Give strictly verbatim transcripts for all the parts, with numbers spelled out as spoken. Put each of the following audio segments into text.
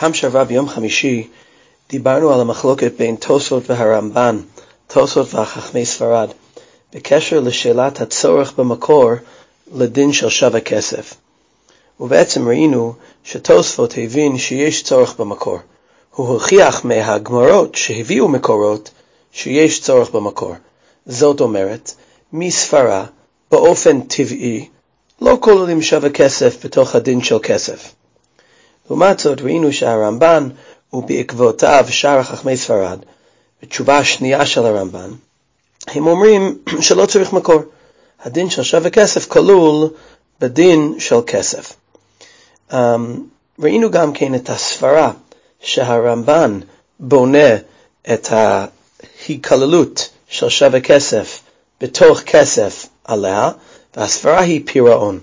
פעם שעברה ביום חמישי דיברנו על המחלוקת בין תוספות והרמב"ן, תוספות וחכמי ספרד, בקשר לשאלת הצורך במקור לדין של שווה כסף. ובעצם ראינו שתוספות הבין שיש צורך במקור. הוא הוכיח מהגמרות שהביאו מקורות שיש צורך במקור. זאת אומרת, מספרה באופן טבעי לא כוללים שווה כסף בתוך הדין של כסף. לעומת זאת ראינו שהרמב"ן ובעקבותיו שאר חכמי ספרד, בתשובה השנייה של הרמב"ן, הם אומרים שלא צריך מקור. הדין של שווה כסף כלול בדין של כסף. Um, ראינו גם כן את הספרה שהרמב"ן בונה את ההיכללות של שווה כסף בתוך כסף עליה, והספרה היא פירעון.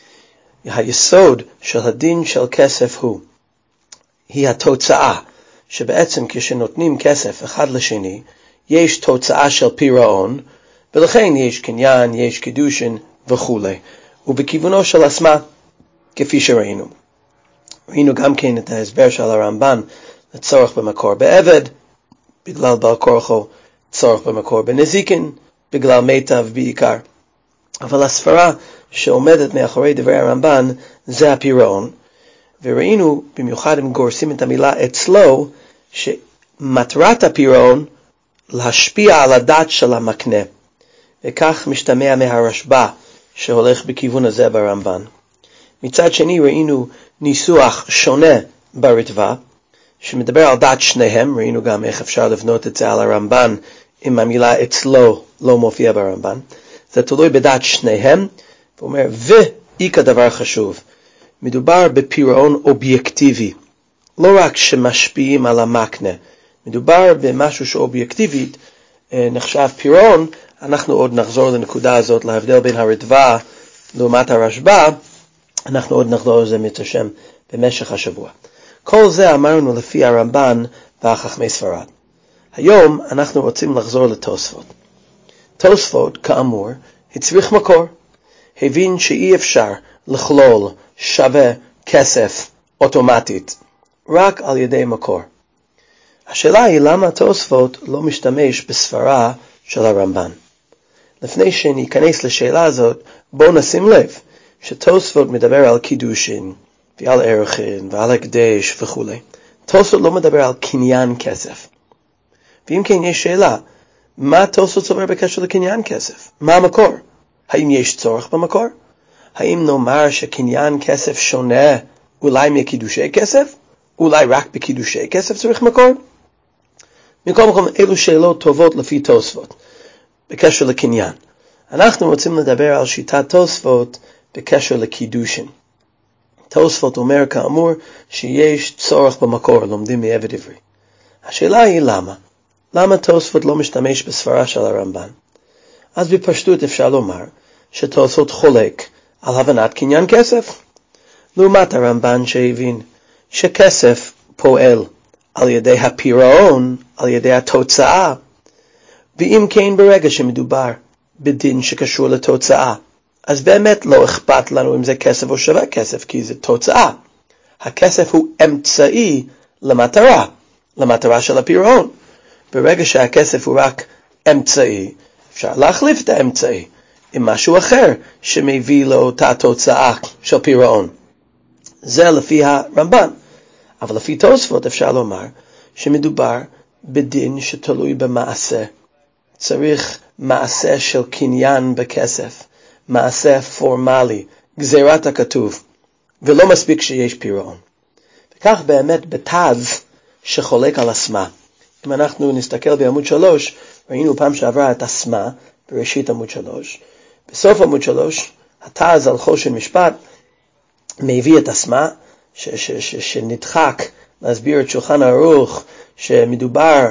היסוד של הדין של כסף הוא, היא התוצאה, שבעצם כשנותנים כסף אחד לשני, יש תוצאה של פירעון, ולכן יש קניין, יש קידושין וכו'. ובכיוונו של עצמה, כפי שראינו. ראינו גם כן את ההסבר של הרמב"ן לצורך במקור בעבד, בגלל בעל כורחו, צורך במקור בנזיקין, בגלל מיטב בעיקר. אבל הספרה שעומדת מאחורי דברי הרמב"ן זה הפירעון, וראינו במיוחד אם גורסים את המילה אצלו, שמטרת הפירעון להשפיע על הדת של המקנה, וכך משתמע מהרשב"א שהולך בכיוון הזה ברמב"ן. מצד שני ראינו ניסוח שונה ברטב"א, שמדבר על דת שניהם. ראינו גם איך אפשר לבנות את זה על הרמב"ן אם המילה אצלו לא מופיע ברמב"ן. זה תלוי בדת שניהם. הוא אומר, ואיקה דבר חשוב, מדובר בפירעון אובייקטיבי, לא רק שמשפיעים על המקנה, מדובר במשהו שאובייקטיבית נחשב פירעון. אנחנו עוד נחזור לנקודה הזאת, להבדל בין הרטב"א לעומת הרשב"א, אנחנו עוד נחזור לזה מתשם במשך השבוע. כל זה אמרנו לפי הרמב"ן והחכמי ספרד. היום אנחנו רוצים לחזור לתוספות. תוספות, כאמור, הצריך מקור. הבין שאי אפשר לכלול שווה כסף אוטומטית, רק על ידי מקור. השאלה היא למה תוספות לא משתמש בספרה של הרמב"ן. לפני שניכנס לשאלה הזאת, בואו נשים לב שתוספות מדבר על קידושין ועל ערכין ועל הקדש וכו'. תוספות לא מדבר על קניין כסף. ואם כן יש שאלה, מה תוספות סובר בקשר לקניין כסף? מה המקור? האם יש צורך במקור? האם נאמר שקניין כסף שונה אולי מקידושי כסף? אולי רק בקידושי כסף צריך מקור? מכל מקום, אלו שאלות טובות לפי תוספות בקשר לקניין. אנחנו רוצים לדבר על שיטת תוספות בקשר לקידושין. תוספות אומר כאמור שיש צורך במקור, לומדים מעבד עברי. השאלה היא למה? למה תוספות לא משתמש בספרה של הרמב"ן? אז בפשטות אפשר לומר שתוספות חולק על הבנת קניין כסף. לעומת הרמב"ן שהבין שכסף פועל על ידי הפירעון, על ידי התוצאה, ואם כן ברגע שמדובר בדין שקשור לתוצאה, אז באמת לא אכפת לנו אם זה כסף או שווה כסף, כי זה תוצאה. הכסף הוא אמצעי למטרה, למטרה של הפירעון. ברגע שהכסף הוא רק אמצעי, אפשר להחליף את האמצעי עם משהו אחר שמביא לאותה תוצאה של פירעון. זה לפי הרמב"ן. אבל לפי תוספות אפשר לומר שמדובר בדין שתלוי במעשה. צריך מעשה של קניין בכסף, מעשה פורמלי, גזירת הכתוב, ולא מספיק שיש פירעון. וכך באמת בתז שחולק על אסמה. אם אנחנו נסתכל בעמוד שלוש, ראינו פעם שעברה את אסמה בראשית עמוד שלוש. בסוף עמוד שלוש, התז על חושן משפט מביא את אסמה, ש- ש- ש- שנדחק להסביר את שולחן ערוך, שמדובר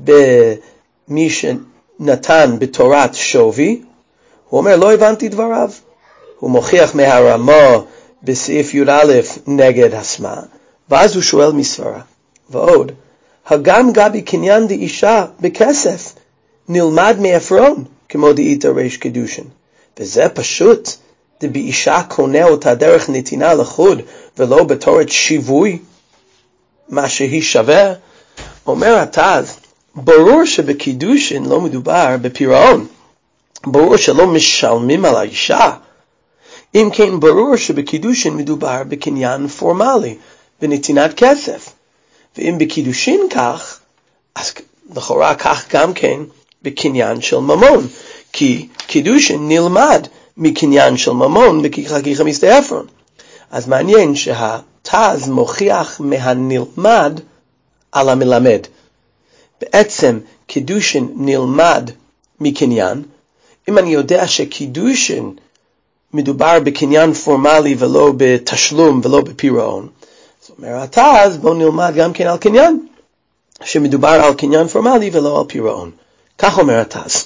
במי שנתן בתורת שווי. הוא אומר, לא הבנתי דבריו. הוא מוכיח מהרמה בסעיף י"א נגד אסמה, ואז הוא שואל מספרה. ועוד, הגם גבי קניין דאישה בכסף נלמד מעפרון, כמו דאיתא ריש קידושין. וזה פשוט, דבאישה קונה אותה דרך נתינה לחוד, ולא בתורת שיווי. מה שהיא שווה? אומר התז, ברור שבקידושין לא מדובר בפירעון, ברור שלא משלמים על האישה, אם כן ברור שבקידושין מדובר בקניין פורמלי, בנתינת כסף, ואם בקידושין כך, אז לכאורה כך גם כן בקניין של ממון, כי קידושין נלמד מקניין של ממון בחגיגה משדה עפרון. אז מעניין שהתז מוכיח מהנלמד על המלמד. בעצם קידושין נלמד מקניין. אם אני יודע שקידושין מדובר בקניין פורמלי ולא בתשלום ולא בפירעון, זאת אומרת התז בוא נלמד גם כן על קניין שמדובר על קניין פורמלי ולא על פירעון. כך אומר התז.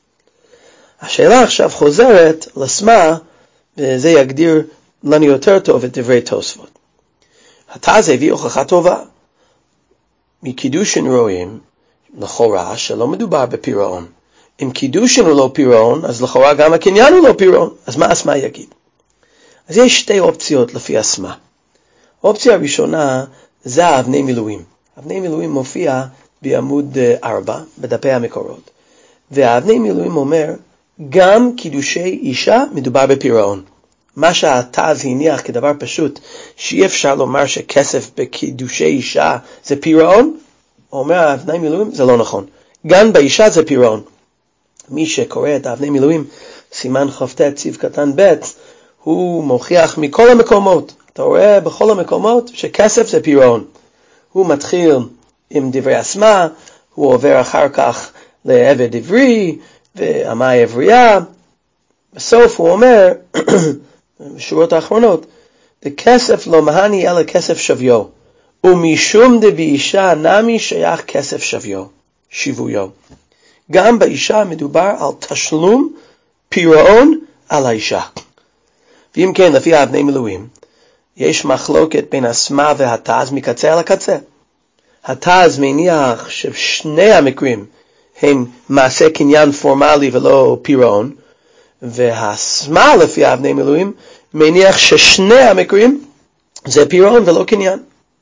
השאלה עכשיו חוזרת לסמה, וזה יגדיר לנו יותר טוב את דברי תוספות. התז הביא הוכחה טובה. מקידושין רואים לכאורה שלא מדובר בפירעון. אם קידושין הוא לא פירעון, אז לכאורה גם הקניין הוא לא פירעון. אז מה הסמה יגיד? אז יש שתי אופציות לפי הסמה. האופציה הראשונה זה האבני מילואים. אבני מילואים מופיע בעמוד ארבע בדפי המקורות. והאבני מילואים אומר, גם קידושי אישה מדובר בפירעון. מה שהתז הניח כדבר פשוט, שאי אפשר לומר שכסף בקידושי אישה זה פירעון, אומר האבני מילואים, זה לא נכון. גם באישה זה פירעון. מי שקורא את האבני מילואים, סימן חפת ציב קטן ב', הוא מוכיח מכל המקומות. אתה רואה בכל המקומות שכסף זה פירעון. הוא מתחיל עם דברי הסמה, הוא עובר אחר כך לעבד עברי ועמי עברייה. בסוף הוא אומר, בשורות האחרונות, וכסף לא מהני אלא כסף שוויו, ומשום דבאישה נמי שייך כסף שוויו, שיוויו. גם באישה מדובר על תשלום פירעון על האישה. ואם כן, לפי האבני מילואים, יש מחלוקת בין הסמה והתז מקצה על הקצה. התז מניח ששני המקרים הם מעשה קניין פורמלי ולא פירעון, והסמה לפי האבני מילואים מניח ששני המקרים זה פירעון ולא קניין.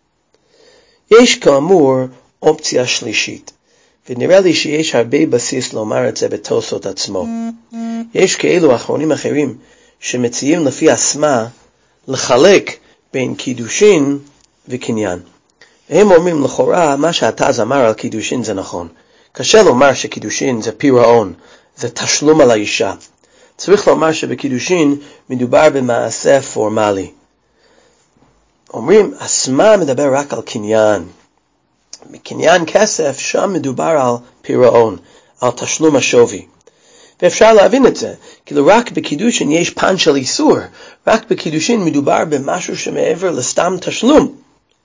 יש כאמור אופציה שלישית, ונראה לי שיש הרבה בסיס לומר את זה בתוספות עצמו. יש כאלו אחרונים אחרים שמציעים לפי הסמה לחלק בין קידושין וקניין. הם אומרים לכאורה מה שהתז אמר על קידושין זה נכון. קשה לומר שקידושין זה פירעון, זה תשלום על האישה. צריך לומר שבקידושין מדובר במעשה פורמלי. אומרים, הסמה מדבר רק על קניין. בקניין כסף, שם מדובר על פירעון, על תשלום השווי. ואפשר להבין את זה, כאילו רק בקידושין יש פן של איסור, רק בקידושין מדובר במשהו שמעבר לסתם תשלום.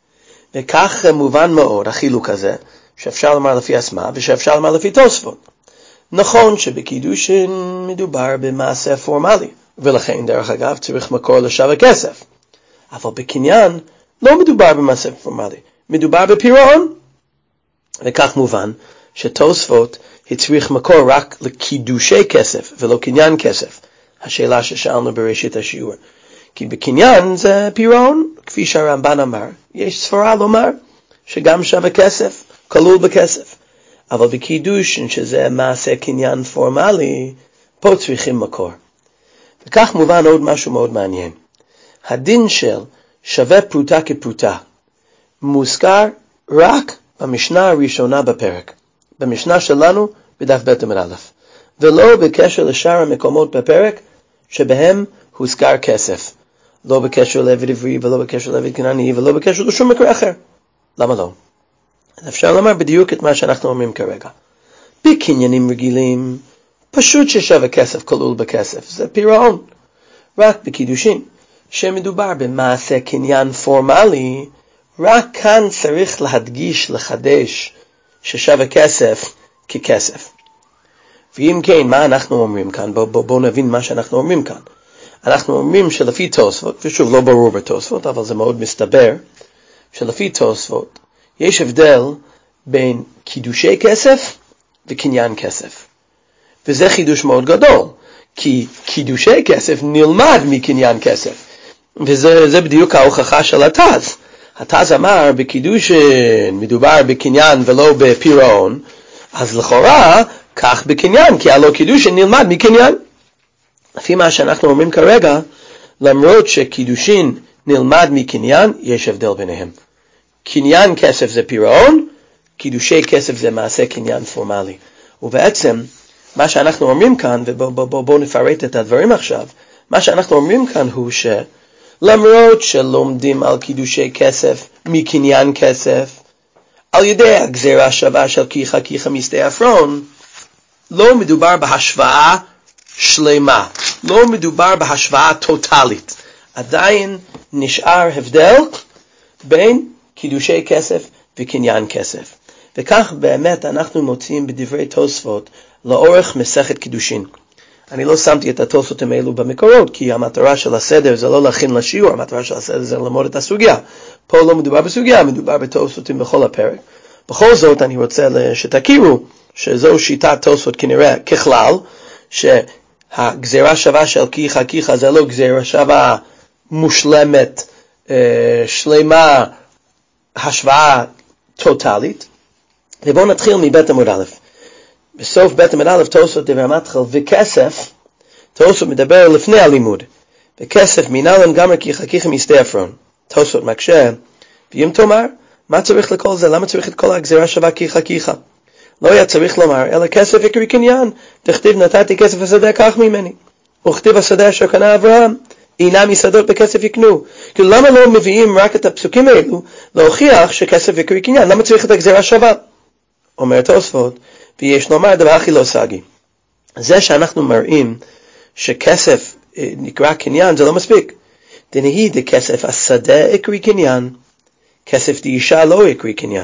וכך מובן מאוד החילוק הזה, שאפשר לומר לפי הסמה ושאפשר לומר לפי תוספות. נכון שבקידושין מדובר במעשה פורמלי, ולכן דרך אגב צריך מקור לשווה כסף. אבל בקניין לא מדובר במעשה פורמלי, מדובר בפירעון. וכך מובן שתוספות הצריך מקור רק לקידושי כסף ולא קניין כסף. השאלה ששאלנו בראשית השיעור. כי בקניין זה פירעון, כפי שהרמב"ן אמר. יש סברה לומר שגם שווה כסף, כלול בכסף. אבל בקידושין שזה מעשה קניין פורמלי, פה צריכים מקור. וכך מובן עוד משהו מאוד מעניין. הדין של שווה פרוטה כפרוטה מוזכר רק במשנה הראשונה בפרק. במשנה שלנו בדף ב' עמוד א'. ולא בקשר לשאר המקומות בפרק שבהם הוזכר כסף. לא בקשר לעבד עברי ולא בקשר לעבד כנעני ולא בקשר לשום מקרה אחר. למה לא? אפשר לומר בדיוק את מה שאנחנו אומרים כרגע. בקניינים רגילים, פשוט ששווה כסף כלול בכסף, זה פירעון. רק בקידושין, שמדובר במעשה קניין פורמלי, רק כאן צריך להדגיש, לחדש, ששווה כסף ככסף. ואם כן, מה אנחנו אומרים כאן? בואו בוא, בוא נבין מה שאנחנו אומרים כאן. אנחנו אומרים שלפי תוספות, ושוב לא ברור בתוספות, אבל זה מאוד מסתבר, שלפי תוספות, יש הבדל בין קידושי כסף וקניין כסף. וזה חידוש מאוד גדול, כי קידושי כסף נלמד מקניין כסף. וזה זה בדיוק ההוכחה של התז. התז אמר בקידושין מדובר בקניין ולא בפירעון, אז לכאורה כך בקניין, כי הלא קידושין נלמד מקניין. לפי מה שאנחנו אומרים כרגע, למרות שקידושין נלמד מקניין, יש הבדל ביניהם. קניין כסף זה פירעון, קידושי כסף זה מעשה קניין פורמלי. ובעצם מה שאנחנו אומרים כאן, ובואו בוא, בוא, בוא נפרט את הדברים עכשיו, מה שאנחנו אומרים כאן הוא שלמרות שלומדים על קידושי כסף מקניין כסף, על ידי הגזירה שווה של כיחה כיחה משדה עפרון, לא מדובר בהשוואה שלמה, לא מדובר בהשוואה טוטלית. עדיין נשאר הבדל בין קידושי כסף וקניין כסף. וכך באמת אנחנו מוצאים בדברי תוספות לאורך מסכת קידושין. אני לא שמתי את התוספות האלו במקורות, כי המטרה של הסדר זה לא להכין לשיעור, המטרה של הסדר זה ללמוד את הסוגיה. פה לא מדובר בסוגיה, מדובר בתוספות בכל הפרק. בכל זאת אני רוצה שתכירו שזו שיטת תוספות כנראה ככלל, שהגזירה שווה של כיחה כיחה זה לא גזירה שווה מושלמת, שלמה, השוואה טוטלית. ובואו נתחיל מבית עמוד א'. בסוף בית עמוד א' תוספות דבר מתחיל, וכסף, תוספות מדבר לפני הלימוד, וכסף מנהלן גמר כיחה כיחה משדה עפרון. תוספות מקשה, ואם תאמר, מה צריך לכל זה? למה צריך את כל הגזירה שווה כיחה כיחה? לא היה צריך לומר, אלא כסף יקרי קניין, תכתיב נתתי כסף השדה כך ממני, וכתיב השדה אשר קנה אברהם, אינם יסדות בכסף יקנו. כאילו למה לא מביאים רק את הפסוקים האלו להוכיח שכסף יקרי קניין? למה צריך את הגזירה שווה? אומר תוספות, ויש לומר דבר הכי לא סגי. זה שאנחנו מראים שכסף נקרא קניין זה לא מספיק. דנהי דכסף השדה יקרי קניין, כסף דאישה לא יקרי קניין.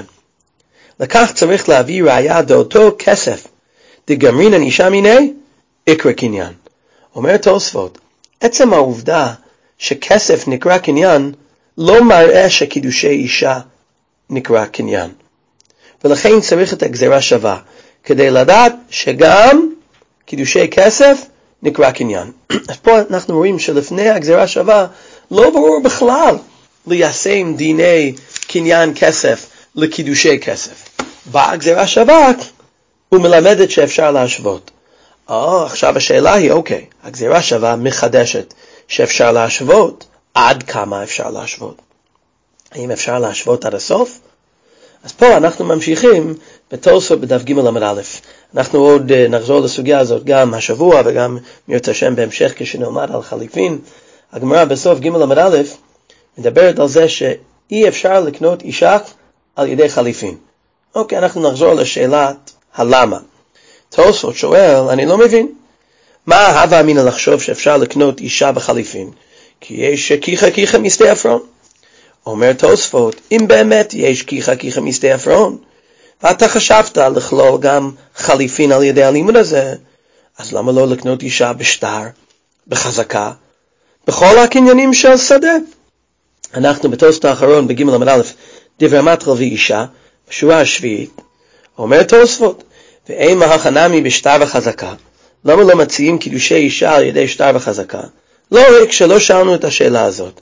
לכך צריך להביא ראיה דאותו כסף דגמרינן אישה מיני יקרה קניין. אומר תוספות, עצם העובדה שכסף נקרא קניין לא מראה שקידושי אישה נקרא קניין. ולכן צריך את הגזירה שווה, כדי לדעת שגם קידושי כסף נקרא קניין. אז פה אנחנו רואים שלפני הגזירה שווה לא ברור בכלל ליישם דיני קניין כסף לקידושי כסף. בהגזירה שווה הוא מלמדת שאפשר להשוות. אה, עכשיו השאלה היא, אוקיי, הגזירה שווה מחדשת שאפשר להשוות. עד כמה אפשר להשוות? האם אפשר להשוות עד הסוף? אז פה אנחנו ממשיכים בתוספות בדף ג' עמוד א'. אנחנו עוד uh, נחזור לסוגיה הזאת גם השבוע וגם מירת השם בהמשך כשנלמד על חליפין. הגמרא בסוף ג' עמוד א' מדברת על זה שאי אפשר לקנות אישה על ידי חליפין. אוקיי, אנחנו נחזור לשאלת הלמה. תוספות שואל, אני לא מבין. מה הווה אמינא לחשוב שאפשר לקנות אישה בחליפין? כי יש כיחה כיחה משדה עפרון. אומר תוספות, אם באמת יש כיחה כיחה משדה עפרון, ואתה חשבת לכלול גם חליפין על ידי הלימוד הזה, אז למה לא לקנות אישה בשטר, בחזקה, בכל הקניינים של שדה? אנחנו בתוספות האחרון בג' עמוד א', דברי מתחיל ואישה, בשורה השביעית, אומר תוספות, ואין מהחנמי בשטר וחזקה, למה לא מציעים קידושי אישה על ידי שטר וחזקה? לא רק שלא שאלנו את השאלה הזאת.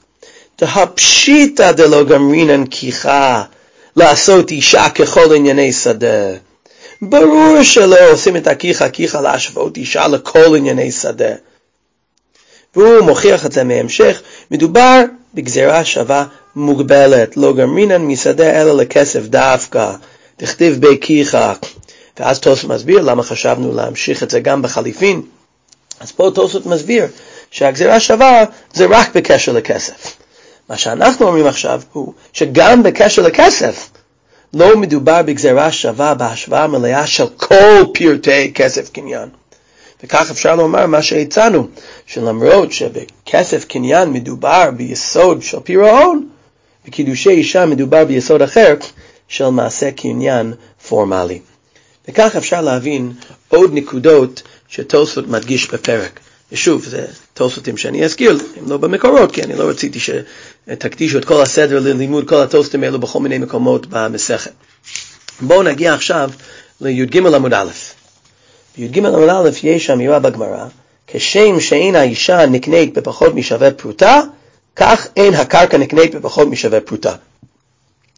תהפשיטא דלא גמרינן כיחה לעשות אישה ככל ענייני שדה. ברור שלא עושים את הכיחה כיחה להשוות אישה לכל ענייני שדה. והוא מוכיח את זה מהמשך, מדובר בגזירה שווה מוגבלת, לא גמרינן משדה אלא לכסף דווקא, תכתיב בי כיחה. ואז תוספות מסביר למה חשבנו להמשיך את זה גם בחליפין. אז פה תוספות מסביר שהגזירה שווה זה רק בקשר לכסף. מה שאנחנו אומרים עכשיו הוא שגם בקשר לכסף לא מדובר בגזירה שווה בהשוואה מלאה של כל פרטי כסף קניין. וכך אפשר לומר מה שהצענו, שלמרות שבכסף קניין מדובר ביסוד של פירעון, בקידושי אישה מדובר ביסוד אחר של מעשה קניין פורמלי. וכך אפשר להבין עוד נקודות שתוספות מדגיש בפרק. ושוב, זה תוספותים שאני אזכיר, הם לא במקורות, כי אני לא רציתי שתקדישו את כל הסדר ללימוד כל התוספותים האלו בכל מיני מקומות במסכת. בואו נגיע עכשיו לי"ג עמוד א'. בי"ג עמוד א' יש אמירה בגמרא, כשם שאין האישה נקנית בפחות משווה פרוטה, כך אין הקרקע נקנית בפחות משווה פרוטה.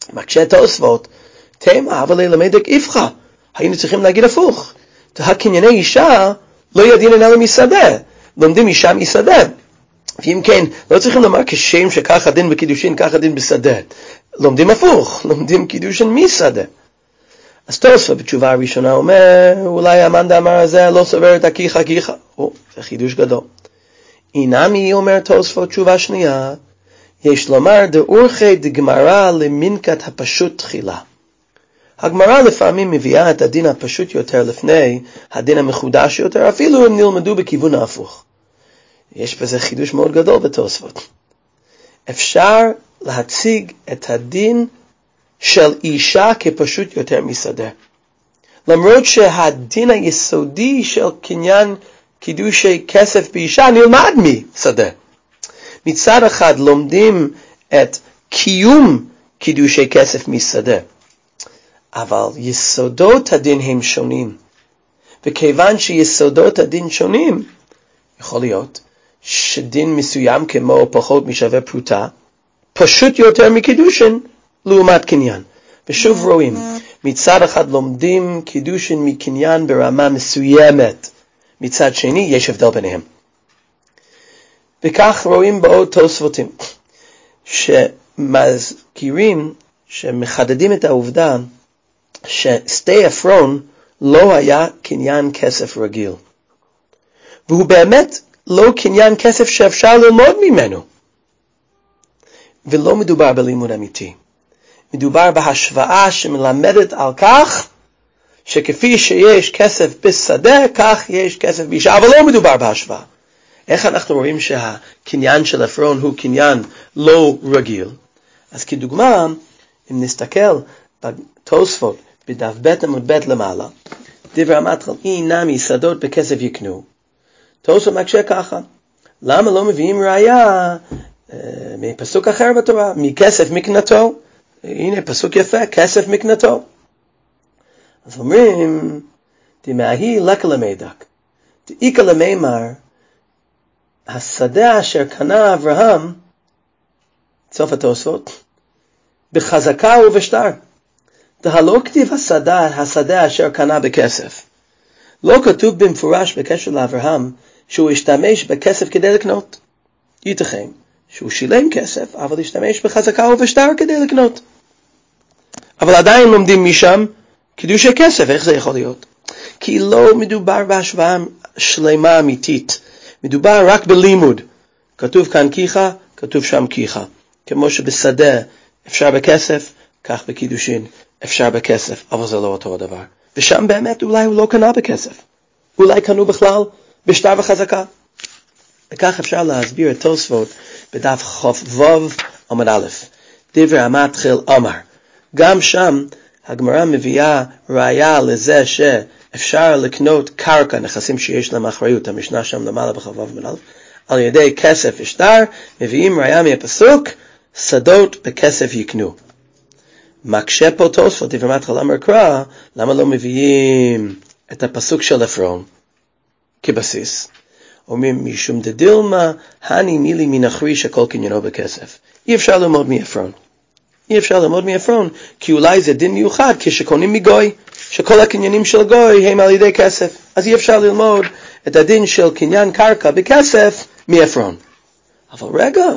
מקשה תוספות, תמה, אבל ללמדק איפכה. היינו צריכים להגיד הפוך. הקנייני אישה לא ידינן אלא משדה. לומדים אישה משדה. ואם כן, לא צריכים לומר כשם שכך הדין בקידושין, כך הדין בשדה. לומדים הפוך, לומדים קידושין משדה. אז תוספות בתשובה הראשונה אומר, אולי המאן דאמר הזה לא סובר את הכיחה כיחה. או, זה חידוש גדול. אינמי אומר תוספות תשובה שנייה, יש לומר דאורכי דגמרא למינקת הפשוט תחילה. הגמרא לפעמים מביאה את הדין הפשוט יותר לפני הדין המחודש יותר, אפילו אם נלמדו בכיוון ההפוך. יש בזה חידוש מאוד גדול בתוספות. אפשר להציג את הדין של אישה כפשוט יותר משדה. למרות שהדין היסודי של קניין קידושי כסף באישה נלמד משדה. מצד אחד לומדים את קיום קידושי כסף משדה. אבל יסודות הדין הם שונים. וכיוון שיסודות הדין שונים, יכול להיות שדין מסוים כמו פחות משווה פרוטה, פשוט יותר מקידושין לעומת קניין. ושוב רואים, מצד אחד לומדים קידושין מקניין ברמה מסוימת, מצד שני יש הבדל ביניהם. וכך רואים בעוד תוספותים, שמזכירים, שמחדדים את העובדה, ששדה עפרון לא היה קניין כסף רגיל. והוא באמת לא קניין כסף שאפשר ללמוד ממנו. ולא מדובר בלימוד אמיתי. מדובר בהשוואה שמלמדת על כך, שכפי שיש כסף בשדה, כך יש כסף באישה, אבל לא מדובר בהשוואה. איך אנחנו רואים שהקניין של עפרון הוא קניין לא רגיל? אז כדוגמה, אם נסתכל בתוספות, בדף ב' עמוד ב' למעלה, דברי המתחל, אי נמי שדות בכסף יקנו. תוספות מקשה ככה, למה לא מביאים ראיה אה, מפסוק אחר בתורה, מכסף מקנתו? הנה פסוק יפה, כסף מקנתו. אז אומרים, דמאהי לקה למדק, דאיקה למימר, השדה אשר קנה אברהם, סוף התוספות, בחזקה ובשטר. דהלא כתיב השדה, השדה אשר קנה בכסף. לא כתוב במפורש בקשר לאברהם, שהוא השתמש בכסף כדי לקנות. ייתכן שהוא שילם כסף, אבל השתמש בחזקה ובשטר כדי לקנות. אבל עדיין לומדים משם קידושי כסף. איך זה יכול להיות? כי לא מדובר בהשוואה שלמה אמיתית. מדובר רק בלימוד. כתוב כאן כיחה, כתוב שם כיחה. כמו שבשדה אפשר בכסף, כך בקידושין אפשר בכסף, אבל זה לא אותו הדבר. ושם באמת אולי הוא לא קנה בכסף. אולי קנו בכלל בשטר וחזקה. וכך אפשר להסביר את תוספות בדף חובב עמוד א'. דברי המתחיל אמר. גם שם הגמרא מביאה ראיה לזה שאפשר לקנות קרקע, נכסים שיש להם אחריות, המשנה שם למעלה בחובב עמוד א', על ידי כסף ושטר, מביאים ראיה מהפסוק, שדות בכסף יקנו. מקשה פה תוספות, דברי מתחיל אמר קרא, למה לא מביאים את הפסוק של עפרון כבסיס? אומרים, משום דדילמה, הני מילי מן אחרי שכל קניינו בכסף. אי אפשר ללמוד מעפרון. אי אפשר ללמוד מעפרון, כי אולי זה דין מיוחד כשקונים מגוי, שכל הקניינים של גוי הם על ידי כסף. אז אי אפשר ללמוד את הדין של קניין קרקע בכסף מעפרון. אבל רגע,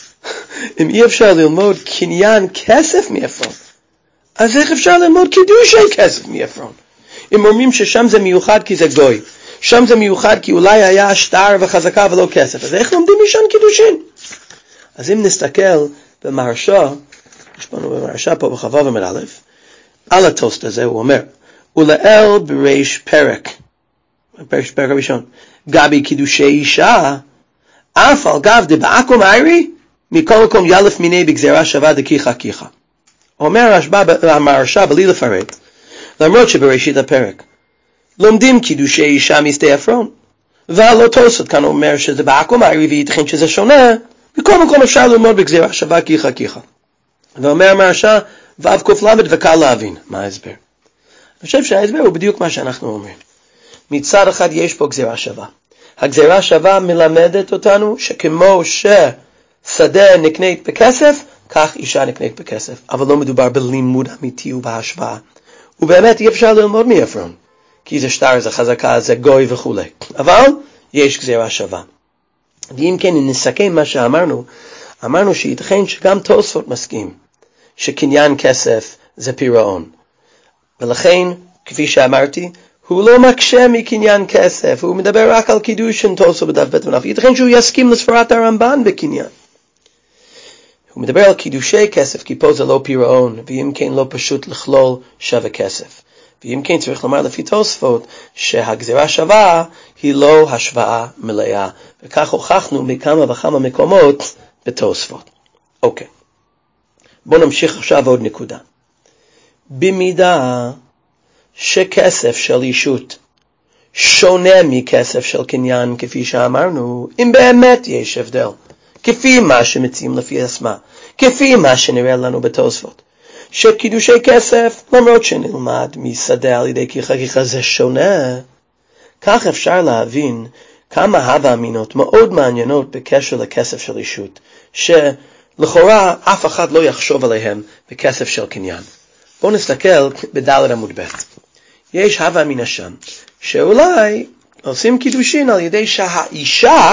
אם אי אפשר ללמוד קניין כסף מעפרון, אז איך אפשר ללמוד קידושי כסף מעפרון? אם אומרים ששם זה מיוחד כי זה גוי, שם זה מיוחד כי אולי היה שטר וחזקה ולא כסף, אז איך לומדים משם קידושין? אז אם נסתכל במהרש"א, יש לנו במהרש"א פה בחובב עמוד א', על התוספות הזה הוא אומר, ולאל בריש פרק, פרק, פרק הראשון, גבי קידושי אישה, אף על גב דבעקום איירי, מכל מקום ילף מיני בגזירה שווה דכיחה כיחה. אומר המהרש"א בלי לפרט, למרות שבראשית הפרק, לומדים קידושי אישה משדה עפרון, ועל התוספות כאן אומר שזה בעקום איירי וייתכן שזה שונה, בכל מקום אפשר ללמוד בגזירה שווה כיחה כיחה. ואומר המהרש"א, ו' קוף למד וקל להבין. מה ההסבר? אני חושב שההסבר הוא בדיוק מה שאנחנו אומרים. מצד אחד יש פה גזירה שווה. הגזירה שווה מלמדת אותנו שכמו ששדה נקנית בכסף, כך אישה נקנית בכסף, אבל לא מדובר בלימוד אמיתי ובהשוואה. ובאמת אי אפשר ללמוד מעפרון, כי זה שטר, זה חזקה, זה גוי וכו'. אבל יש גזירה שווה. ואם כן, אם נסכם מה שאמרנו, אמרנו שייתכן שגם תוספות מסכים, שקניין כסף זה פירעון. ולכן, כפי שאמרתי, הוא לא מקשה מקניין כסף, הוא מדבר רק על קידושין תוספות בדף בית מנף. ייתכן שהוא יסכים לסברת הרמב"ן בקניין. הוא מדבר על קידושי כסף, כי פה זה לא פירעון, ואם כן לא פשוט לכלול שווה כסף. ואם כן צריך לומר לפי תוספות, שהגזירה שווה היא לא השוואה מלאה. וכך הוכחנו בכמה וכמה מקומות בתוספות. אוקיי. בואו נמשיך עכשיו עוד נקודה. במידה שכסף של אישות שונה מכסף של קניין, כפי שאמרנו, אם באמת יש הבדל, כפי מה שמציעים לפי עצמה, כפי מה שנראה לנו בתוספות, שקידושי כסף, למרות שנלמד משדה על ידי כיחה זה שונה, כך אפשר להבין כמה הווה אמינות מאוד מעניינות בקשר לכסף של אישות, שלכאורה אף אחד לא יחשוב עליהם בכסף של קניין. בואו נסתכל בדלת עמוד ב'. יש הווה אמינה שם, שאולי עושים קידושין על ידי שהאישה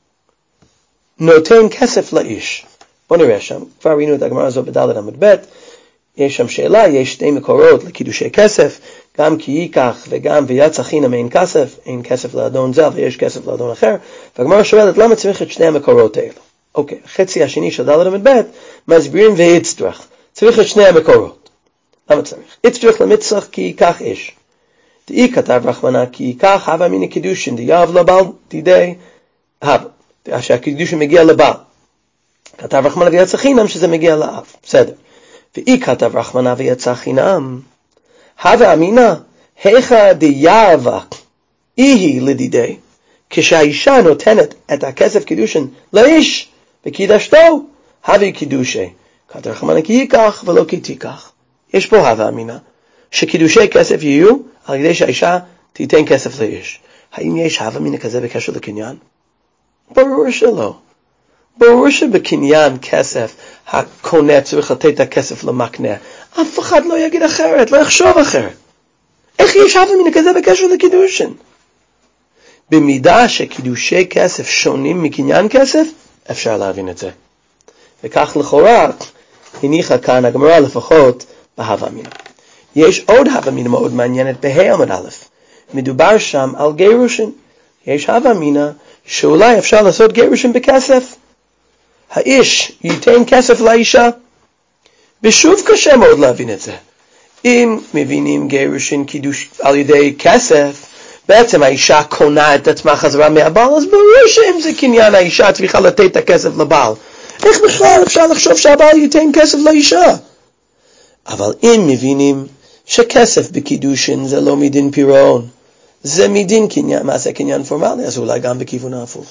נותן כסף לאיש. בואו נראה שם, כבר ראינו את הגמרא הזו בדלת עמוד ב', יש שם שאלה, יש שתי מקורות לקידושי כסף, גם כי ייקח וגם ויצא חינם אין כסף, אין כסף לאדון זה ויש כסף לאדון אחר, והגמרא שואלת למה צריך את שני המקורות האלה. אוקיי, חצי השני של דלת עמוד ב' מסבירים והצטרך, צריך את שני המקורות. למה צריך? הצטרך למצרך כי ייקח איש. דאי כתב רחמנה כי ייקח הווה מן הקידושין, דיאב לבעל דידי הווה, שהקידושין מגיע לבעל. כתב רחמנה ויצא חינם שזה מגיע לאב, בסדר. ואי כתב רחמנה ויצא חינם, הווה אמינה, היכא דיאבה איהי לדידי, כשהאישה נותנת את הכסף קידושין לאיש, וקידשתו, הווה קידושי. כתב רחמנה כי ייקח ולא כי תיקח. יש פה הווה אמינה, שקידושי כסף יהיו על ידי שהאישה תיתן כסף לאיש. האם יש הווה אמינה כזה בקשר לקניין? ברור שלא. ברור שבקניין כסף הקונה צריך לתת את הכסף למקנה. אף אחד לא יגיד אחרת, לא יחשוב אחרת. איך יש הווה אמינה כזה בקשר לקידושין? במידה שקידושי כסף שונים מקניין כסף, אפשר להבין את זה. וכך לכאורה הניחה כאן הגמרא לפחות בהווה אמינה. יש עוד הווה אמינה מאוד מעניינת בה' עמוד א'. מדובר שם על גירושין. יש הווה אמינה שאולי אפשר לעשות גירושין בכסף. האיש ייתן כסף לאישה. ושוב קשה מאוד להבין את זה. אם מבינים גירושין קידוש על ידי כסף, בעצם האישה קונה את עצמה חזרה מהבעל, אז ברור שאם זה קניין האישה צריכה לתת את הכסף לבעל. איך בכלל אפשר לחשוב שהבעל ייתן כסף לאישה? אבל אם מבינים שכסף בקידושין זה לא מדין פירעון, זה מדין קניין, מעשה קניין פורמלי, אז אולי גם בכיוון ההפוך.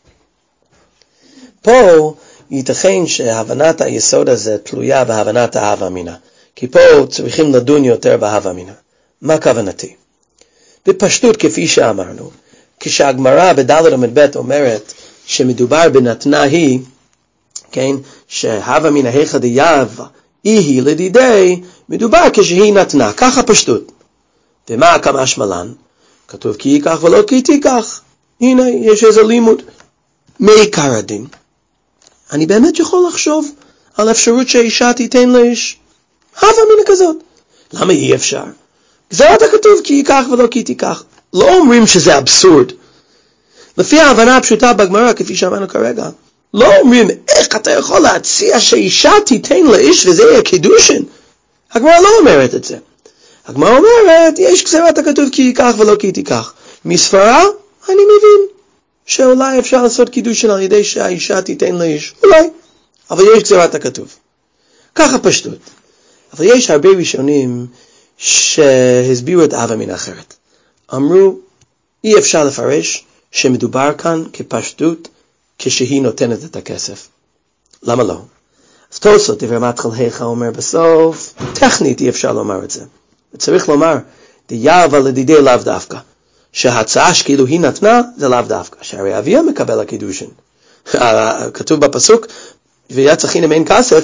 פה ייתכן שהבנת היסוד הזה תלויה בהבנת ההווה אמינה, כי פה צריכים לדון יותר בהווה אמינה. מה כוונתי? בפשטות כפי שאמרנו, כשהגמרא בדלת עמוד ב' אומרת שמדובר בנתנה היא, כן, שהווה אמינה היכא דיאבה איהי לדידי, מדובר כשהיא נתנה, ככה פשטות. ומה כמשמע לן? כתוב כי ייקח ולא כי תיקח. הנה, יש איזה לימוד. מעיקר הדין. אני באמת יכול לחשוב על אפשרות שהאישה תיתן לאיש. הווה אמינה כזאת. למה אי אפשר? גזרת הכתוב כי ייקח ולא כי תיקח. לא אומרים שזה אבסורד. לפי ההבנה הפשוטה בגמרא, כפי שאמרנו כרגע, לא אומרים איך אתה יכול להציע שאישה תיתן לאיש וזה יהיה קידושין. הגמרא לא אומרת את זה. הגמרא אומרת, יש גזרת הכתוב כי ייקח ולא כי תיקח. מספרה, אני מבין שאולי אפשר לעשות קידושין על ידי שהאישה תיתן לאיש. אולי. אבל יש גזרת הכתוב. ככה פשטות. אבל יש הרבה ראשונים שהסבירו את ההווה אמינה אחרת. אמרו, אי אפשר לפרש שמדובר כאן כפשטות כשהיא נותנת את הכסף. למה לא? אז תוספות דברי מתחיל היכא אומר בסוף, טכנית אי אפשר לומר את זה. וצריך לומר, דיאבה לדידי לאו דווקא. שההצעה שכאילו היא נתנה, זה לאו דווקא. שהרי אביה מקבל הקידושין. כתוב בפסוק, ויצא חינם אין כסף,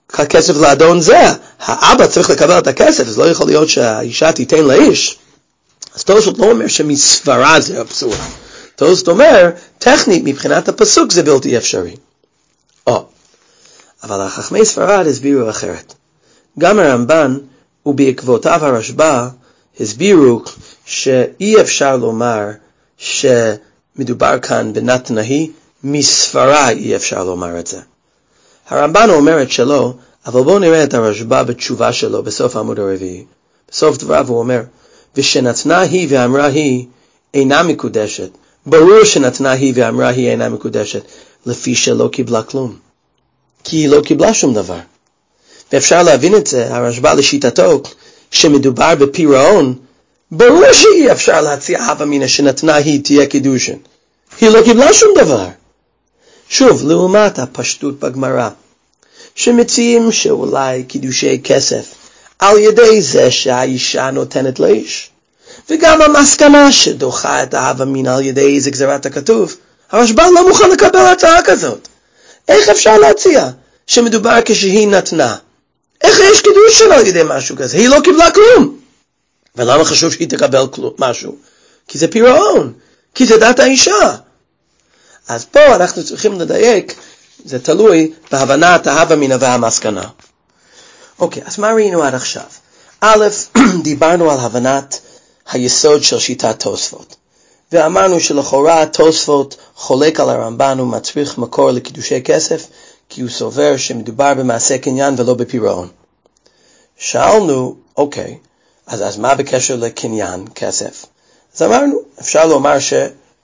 הכסף לאדון זה, האבא צריך לקבל את הכסף, אז לא יכול להיות שהאישה תיתן לאיש. אז תוספות לא אומר שמסברה זה אבסורד. תוספות אומר, טכנית מבחינת הפסוק זה בלתי אפשרי. או, אבל החכמי ספרד הסבירו אחרת. גם הרמב"ן ובעקבותיו הרשב"א הסבירו שאי אפשר לומר שמדובר כאן בנתנאי, מספרה אי אפשר לומר את זה. הרמב"ן אומר את שלו, אבל בואו נראה את הרשב"א בתשובה שלו בסוף העמוד הרביעי. בסוף דבריו הוא אומר, ושנתנה היא ואמרה היא אינה מקודשת. ברור שנתנה היא ואמרה היא אינה מקודשת, לפי שלא קיבלה כלום. כי היא לא קיבלה שום דבר. ואפשר להבין את זה, הרשב"א לשיטתו, שמדובר בפירעון, ברור שאי אפשר להציע הווה אמינא שנתנה היא תהיה קידושין. היא לא קיבלה שום דבר. שוב, לעומת הפשטות בגמרא, שמציעים שאולי קידושי כסף, על ידי זה שהאישה נותנת לאיש. וגם המסקנה שדוחה את ההווה אמינא על ידי איזה גזירת הכתוב, הרשב"א לא מוכן לקבל הצעה כזאת. איך אפשר להציע שמדובר כשהיא נתנה? איך יש קידושין על ידי משהו כזה? היא לא קיבלה כלום. ולמה חשוב שהיא תקבל כלום, משהו? כי זה פירעון, כי זה דת האישה. אז פה אנחנו צריכים לדייק, זה תלוי בהבנת ההווה אמינא והמסקנה. אוקיי, אז מה ראינו עד עכשיו? א', דיברנו על הבנת היסוד של שיטת תוספות. ואמרנו שלכאורה תוספות חולק על הרמב"ן ומצריך מקור לקידושי כסף, כי הוא סובר שמדובר במעשה קניין ולא בפירעון. שאלנו, אוקיי, אז, אז מה בקשר לקניין כסף? אז אמרנו, אפשר לומר ש...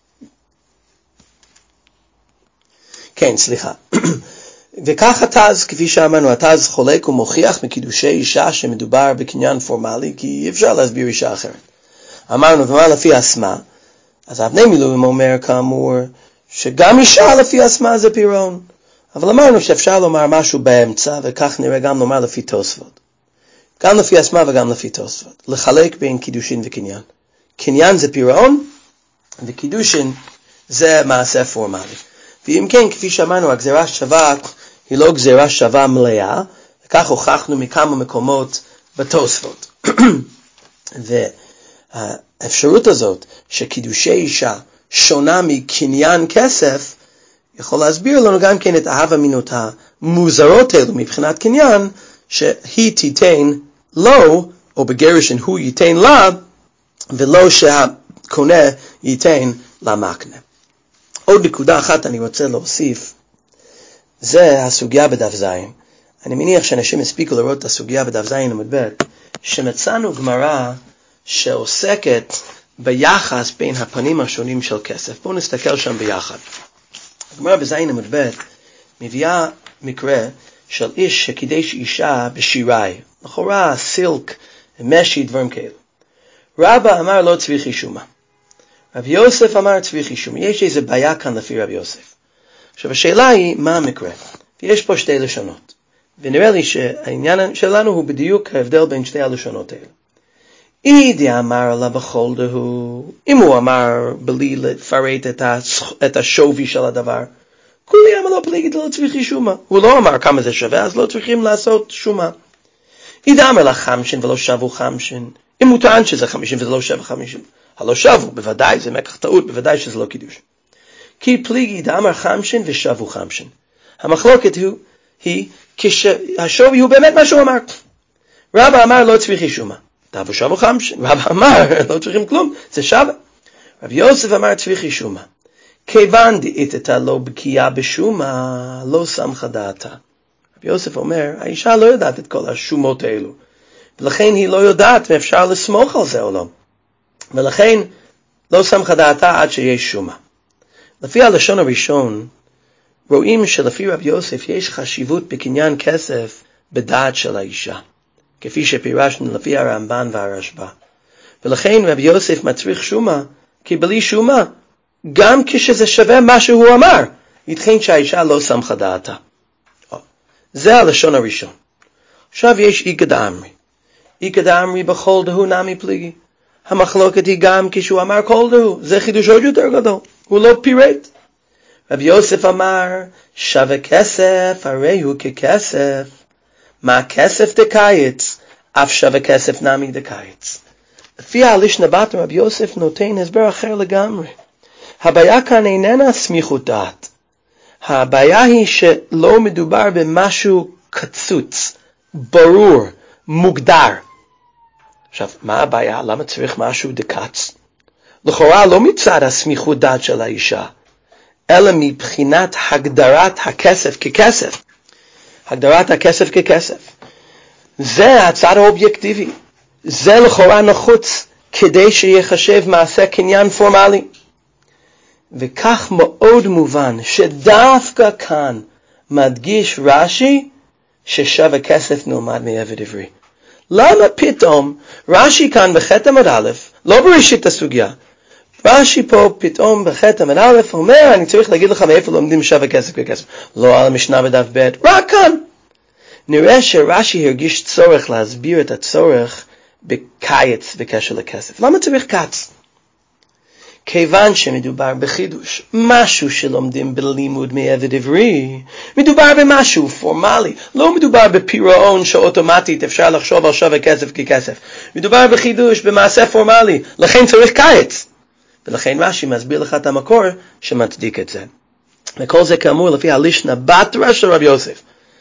כן, סליחה. וכך התז, כפי שאמרנו, התז חולק ומוכיח מקידושי אישה שמדובר בקניין פורמלי, כי אי אפשר להסביר אישה אחרת. אמרנו, ומה לפי עצמה? אז אבני מילואים אומר כאמור, שגם אישה לפי עצמה זה פירעון. אבל אמרנו שאפשר לומר משהו באמצע, וכך נראה גם לומר לפי תוספות. גם לפי עצמה וגם לפי תוספות. לחלק בין קידושין וקניין. קניין זה פירעון, וקידושין זה מעשה פורמלי. ואם כן, כפי שאמרנו, הגזירה שווה היא לא גזירה שווה מלאה, וכך הוכחנו מכמה מקומות בתוספות. והאפשרות הזאת שקידושי אישה שונה מקניין כסף, יכול להסביר לנו גם כן את ההווה אמינא המוזרות האלו מבחינת קניין, שהיא תיתן לו, או בגירושין הוא ייתן לה, ולא שהקונה ייתן למקנה. עוד נקודה אחת אני רוצה להוסיף, זה הסוגיה בדף זין. אני מניח שאנשים הספיקו לראות את הסוגיה בדף זין עמוד ב', שמצאנו גמרא שעוסקת ביחס בין הפנים השונים של כסף. בואו נסתכל שם ביחד. הגמרא בזין עמוד ב' מביאה מקרה של איש שקידש אישה בשיראי, לכאורה סילק, משי, דברים כאלו. רבא אמר לא צריכי שומה. רבי יוסף אמר צריכי שומה. יש איזו בעיה כאן לפי רבי יוסף. עכשיו השאלה היא מה המקרה. ויש פה שתי לשונות. ונראה לי שהעניין שלנו הוא בדיוק ההבדל בין שתי הלשונות האלה. אידי אמר לה בכל דהו, אם הוא אמר בלי לפרט את השווי של הדבר, כולי אמר לא פליגת לא צריכי שומה. הוא לא אמר כמה זה שווה, אז לא צריכים לעשות שומה. אידי אמר לה חמשין ולא שבו חמשין. אם הוא טען שזה חמישים וזה לא שבע חמישים, הלא שבו, בוודאי זה מקח טעות, בוודאי שזה לא קידוש. כי פליגי דאמר חמשין ושבו חמשין. המחלוקת הוא, היא כשהשווי הוא באמת מה שהוא אמר. רבא אמר לא צריכי שומה. דאבו שבו חמשין. רבא אמר לא צריכים כלום, זה שווה. רבי יוסף אמר צריכי שומה. כיוון דאיתתה לא בקיאה בשומה, לא סמכה דעתה. רבי יוסף אומר, האישה לא יודעת את כל השומות האלו. ולכן היא לא יודעת ואפשר לסמוך על זה או לא. ולכן לא סמכה דעתה עד שיש שומה. לפי הלשון הראשון, רואים שלפי רבי יוסף יש חשיבות בקניין כסף בדעת של האישה. כפי שפירשנו לפי הרמב"ן והרשב"א. ולכן רבי יוסף מצריך שומה, כי בלי שומה, גם כשזה שווה מה שהוא אמר, ייתכן שהאישה לא סמכה דעתה. זה הלשון הראשון. עכשיו יש איכא דאמרי. איכא דאמרי בכל דהו נמי פליגי. המחלוקת היא גם כשהוא אמר כל דהו. זה חידוש עוד יותר גדול. הוא לא פירט. רבי יוסף אמר, שווה כסף, הרי הוא ככסף. מה כסף דקיץ, אף שווה כסף נמי דקיץ. לפי הלישנה בת רבי יוסף נותן הסבר אחר לגמרי. הבעיה כאן איננה סמיכות דעת. הבעיה היא שלא מדובר במשהו קצוץ, ברור, מוגדר. עכשיו, מה הבעיה? למה צריך משהו דקץ? לכאורה לא מצד הסמיכות דעת של האישה, אלא מבחינת הגדרת הכסף ככסף. הגדרת הכסף ככסף. זה הצד האובייקטיבי. זה לכאורה נחוץ כדי שיחשב מעשה קניין פורמלי. וכך מאוד מובן שדווקא כאן מדגיש רש"י ששווה כסף נלמד מעבד עברי. למה פתאום רש"י כאן בחטא עמוד א', לא בראשית הסוגיה, רש"י פה פתאום בחטא עמוד א' אומר, אני צריך להגיד לך מאיפה לומדים שווה כסף ככסף. לא על המשנה בדף ב', רק כאן. נראה שרש"י הרגיש צורך להסביר את הצורך בקיץ בקשר לכסף. למה צריך קץ? כיוון שמדובר בחידוש, משהו שלומדים בלימוד מעבד עברי, מדובר במשהו פורמלי, לא מדובר בפירעון שאוטומטית אפשר לחשוב על שווה כסף ככסף. מדובר בחידוש, במעשה פורמלי, לכן צריך קיץ. ולכן רש"י מסביר לך את המקור שמצדיק את זה. וכל זה כאמור לפי הלישנה בתרא של רבי יוסף.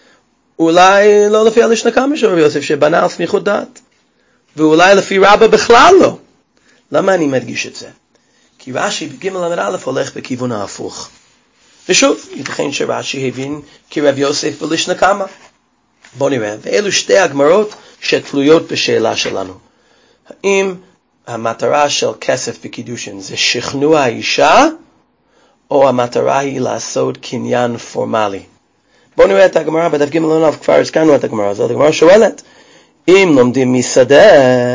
אולי לא לפי הלישנה קמא של רבי יוסף שבנה על סמיכות דעת. ואולי לפי רבא בכלל לא. למה אני מדגיש את זה? כי רש"י בג' עמוד א' הולך בכיוון ההפוך. ושוב, ייתכן שרש"י הבין כי רבי יוסף בלישנה קמא. בוא נראה, ואלו שתי הגמרות שתלויות בשאלה שלנו. האם המטרה של כסף בקידושין זה שכנוע האישה, או המטרה היא לעשות קניין פורמלי? בואו נראה את הגמרא בדף ג' עמוד א', כבר הזכרנו את הגמרא הזאת. הגמרא שואלת, אם לומדים משדה,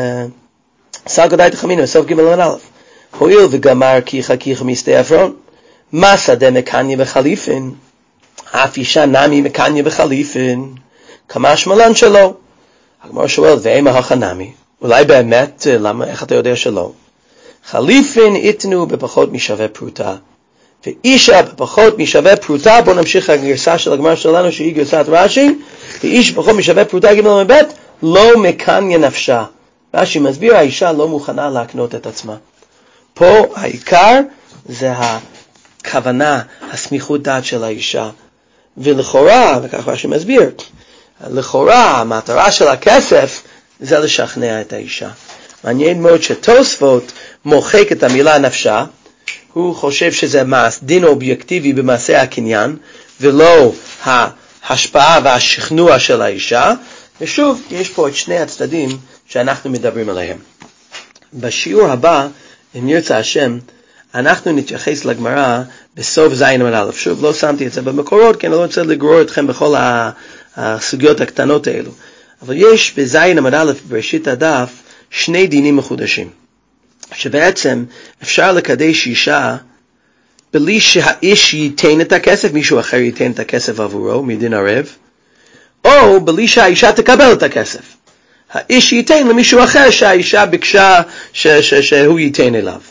סל גדאי תחמינו, בסוף ג' עמוד א', הואיל וגמר כיחה כיחה משדה עפרון, מה שדה מקניה בחליפין? אף אישה נמי מקניה בחליפין, כמה שמלן שלו. הגמרא שואל, ואימה החנמי? אולי באמת, למה, איך אתה יודע שלא? חליפין איתנו בפחות משווה פרוטה, ואישה בפחות משווה פרוטה. בואו נמשיך הגרסה של הגמרא שלנו שהיא גרסת רש"י, ואיש בפחות משווה פרוטה ג' עמוד ב' לא מקניה נפשה. רש"י מסביר, האישה לא מוכנה להקנות את עצמה. פה העיקר זה הכוונה, הסמיכות דעת של האישה. ולכאורה, וכך רש"י מסביר, לכאורה המטרה של הכסף זה לשכנע את האישה. מעניין מאוד שתוספות מוחק את המילה נפשה, הוא חושב שזה דין אובייקטיבי במעשה הקניין, ולא ההשפעה והשכנוע של האישה, ושוב, יש פה את שני הצדדים שאנחנו מדברים עליהם. בשיעור הבא, אם ירצה השם, אנחנו נתייחס לגמרא בסוף זין עמוד א'. שוב, לא שמתי את זה במקורות, כי אני לא רוצה לגרור אתכם בכל הסוגיות הקטנות האלו. אבל יש בזין עמוד א' בראשית הדף שני דינים מחודשים, שבעצם אפשר לקדש אישה בלי שהאיש ייתן את הכסף, מישהו אחר ייתן את הכסף עבורו, מדין ערב, או בלי שהאישה תקבל את הכסף. האיש ייתן למישהו אחר שהאישה ביקשה ש- ש- שהוא ייתן אליו.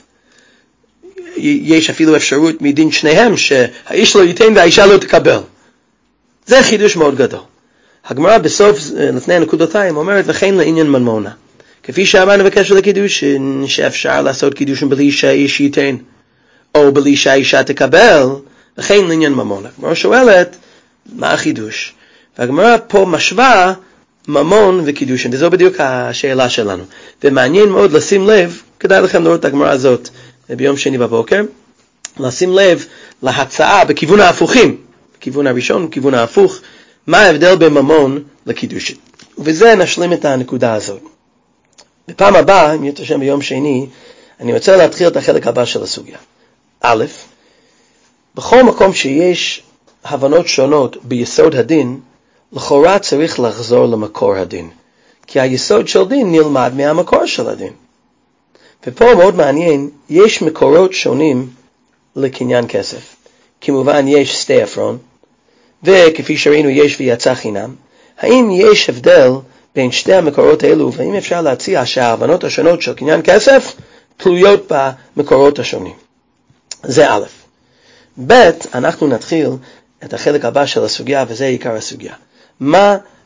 יש אפילו אפשרות מדין שניהם שהאיש לא ייתן והאישה לא תקבל. זה חידוש מאוד גדול. הגמרא בסוף, לפני הנקודותיים, אומרת, וכן לעניין ממונה. כפי שאמרנו בקשר לקידושין, שאפשר לעשות קידושין בלי שהאיש ייתן, או בלי שהאישה תקבל, וכן לעניין ממונה. הגמרא שואלת, מה החידוש? והגמרא פה משווה ממון וקידושין, וזו בדיוק השאלה שלנו. ומעניין מאוד לשים לב, כדאי לכם לראות את הגמרא הזאת ביום שני בבוקר, לשים לב להצעה בכיוון ההפוכים, בכיוון הראשון, בכיוון ההפוך, מה ההבדל בין ממון לקידושין. ובזה נשלים את הנקודה הזאת. בפעם הבאה, אם ירצה השם ביום שני, אני רוצה להתחיל את החלק הבא של הסוגיה. א', בכל מקום שיש הבנות שונות ביסוד הדין, לכאורה צריך לחזור למקור הדין. כי היסוד של דין נלמד מהמקור של הדין. ופה מאוד מעניין, יש מקורות שונים לקניין כסף. כמובן יש שדה עפרון, וכפי שראינו יש ויצא חינם. האם יש הבדל בין שתי המקורות האלו, והאם אפשר להציע שההבנות השונות של קניין כסף תלויות במקורות השונים? זה א'. ב', אנחנו נתחיל את החלק הבא של הסוגיה, וזה עיקר הסוגיה. מה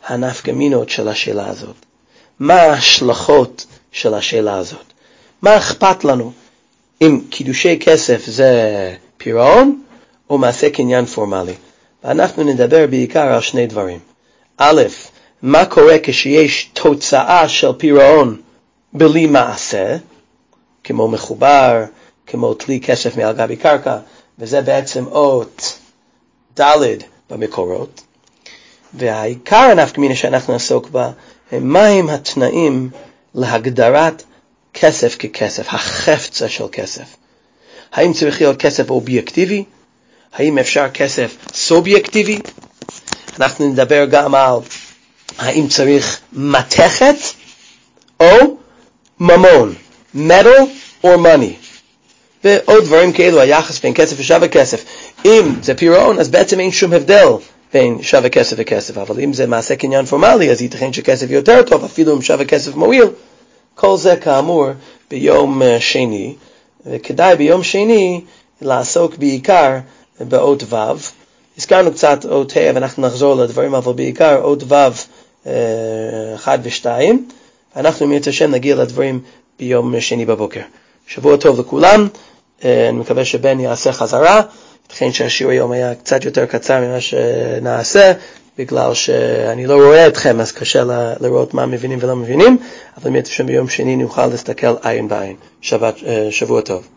הנפקמינות של השאלה הזאת? מה ההשלכות של השאלה הזאת? מה אכפת לנו אם קידושי כסף זה פירעון או מעשה קניין פורמלי? ואנחנו נדבר בעיקר על שני דברים. א', מה קורה כשיש תוצאה של פירעון בלי מעשה, כמו מחובר, כמו תלי כסף מעל גבי קרקע, וזה בעצם אות ד' במקורות. והעיקר הנפקמינה שאנחנו נעסוק בה, הם מהם התנאים להגדרת כסף ככסף, החפצה של כסף. האם צריך להיות כסף אובייקטיבי? האם אפשר כסף סובייקטיבי? אנחנו נדבר גם על האם צריך מתכת או ממון, metal or money. ועוד דברים כאלו, היחס בין כסף ושווה כסף. אם זה פירעון, אז בעצם אין שום הבדל בין שווה כסף וכסף. אבל אם זה מעשה קניין פורמלי, אז ייתכן שכסף יותר טוב, אפילו אם שווה כסף מועיל. כל זה כאמור ביום שני, וכדאי ביום שני לעסוק בעיקר באות ו'. הזכרנו קצת אות ה', ואנחנו נחזור לדברים, אבל בעיקר אות ו' אחד ושתיים. אנחנו מרצה השם נגיע לדברים ביום שני בבוקר. שבוע טוב לכולם, אני מקווה שבן יעשה חזרה. ייתכן שהשיעור היום היה קצת יותר קצר ממה שנעשה, בגלל שאני לא רואה אתכם, אז קשה לראות מה מבינים ולא מבינים, אבל מרצה השם ביום שני נוכל להסתכל עין בעין. שבת, שבוע טוב.